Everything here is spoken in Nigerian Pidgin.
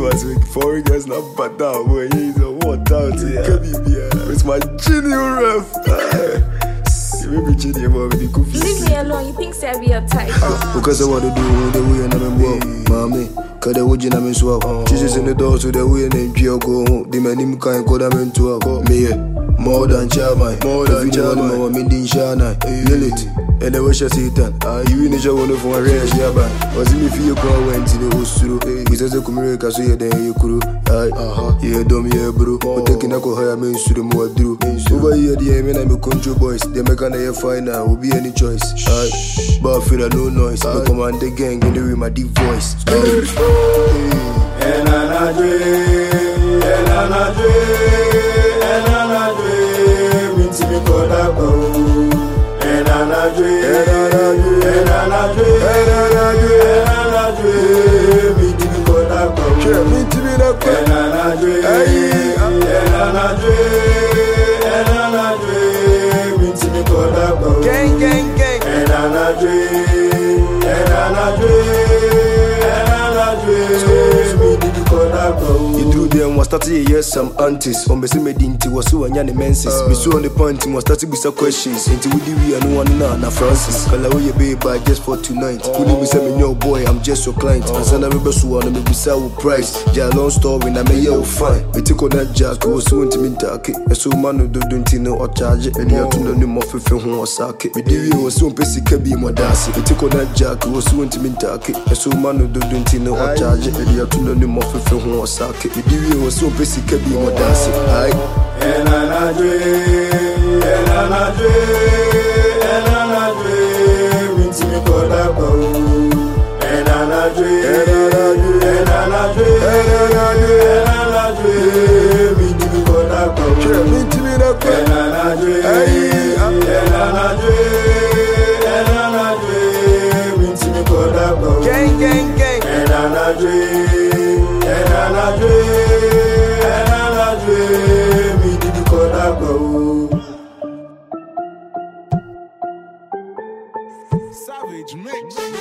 was with foreign guys not bad down. Boy, he's a what out here. It's my genius ref. Maybe Genie, but we could leave me alone, you think I'll be your type? Because I want to do the way I'm in mommy. Cause the wood in swap. Jesus in the door to the way and Gio go home. The man him can't go down into a me. More than Charmai, more than Charmai, I'm in Shana, Lilith, and I wish I see that. You in the show for a rare Yaba. Was in if you go went to the Osuru, he says the Kumurika, so you're there, you crew. Yeah, don't be a bro, but taking a higher means to the more drew. Over here, the aim and I'm a control boys, they make an air fine now, will be any choice. But I feel a no noise, I command the gang in the room, my deep voice. And I dream, and I dream, and I dream, into me call that bow. And I dream, and I dream, and I dream, into me call that bow. And I dream, and I dream, and I dream, into me call that bow. Gang, gang, gang. And I dream, and I dream. You drew them was starting yes some aunties. On Bessie made into was so and yanny menses. We saw on the point was starting with some questions. Into we and one na Francis. Call away your baby just for tonight. Couldn't be saying no boy, I'm just your client. And send a rebel so on me be sell price. Ja long story na me yo fine. We take on that jack was so intimate. And so man do don't know or charge it. And you have to know more for who was sake. We do was so basic be more dancing. We take on that jack was so intimate. And so man do don't know or charge it. And you have to know more for who was sake. We do was so basic be more dancing. And I dream, and I dream, and I dream, into me call that bow. And I dream, and I dream, and I dream, into me call that bow. And I dream, and I dream, and I dream, into me call that bow. Gang, gang, gang. And I dream, and I dream. Savage mix.